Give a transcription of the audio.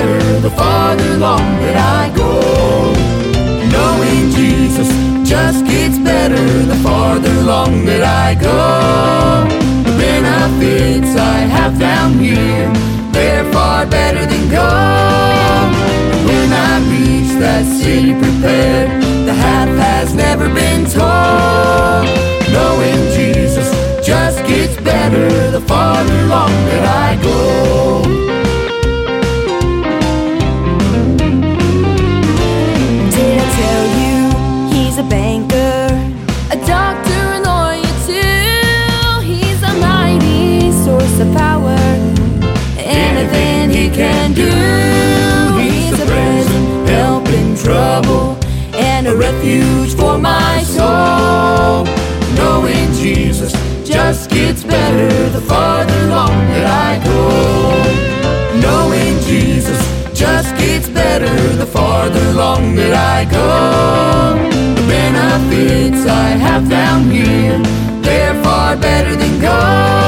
better the farther along that I go. Knowing Jesus just gets better the farther along that I go. The benefits I have found here, they're far better than gold. When I reach that city prepared, the half has never been told. Knowing Jesus just gets better the farther along that I go. Did I tell you he's a banker, a doctor, a lawyer too? He's a mighty source of power, anything he can do. He's a present help in trouble and a refuge for my soul. Knowing Jesus just gets better the farther along that I go. Knowing Jesus just gets better the farther along that I go. The benefits I have found here, they're far better than gold.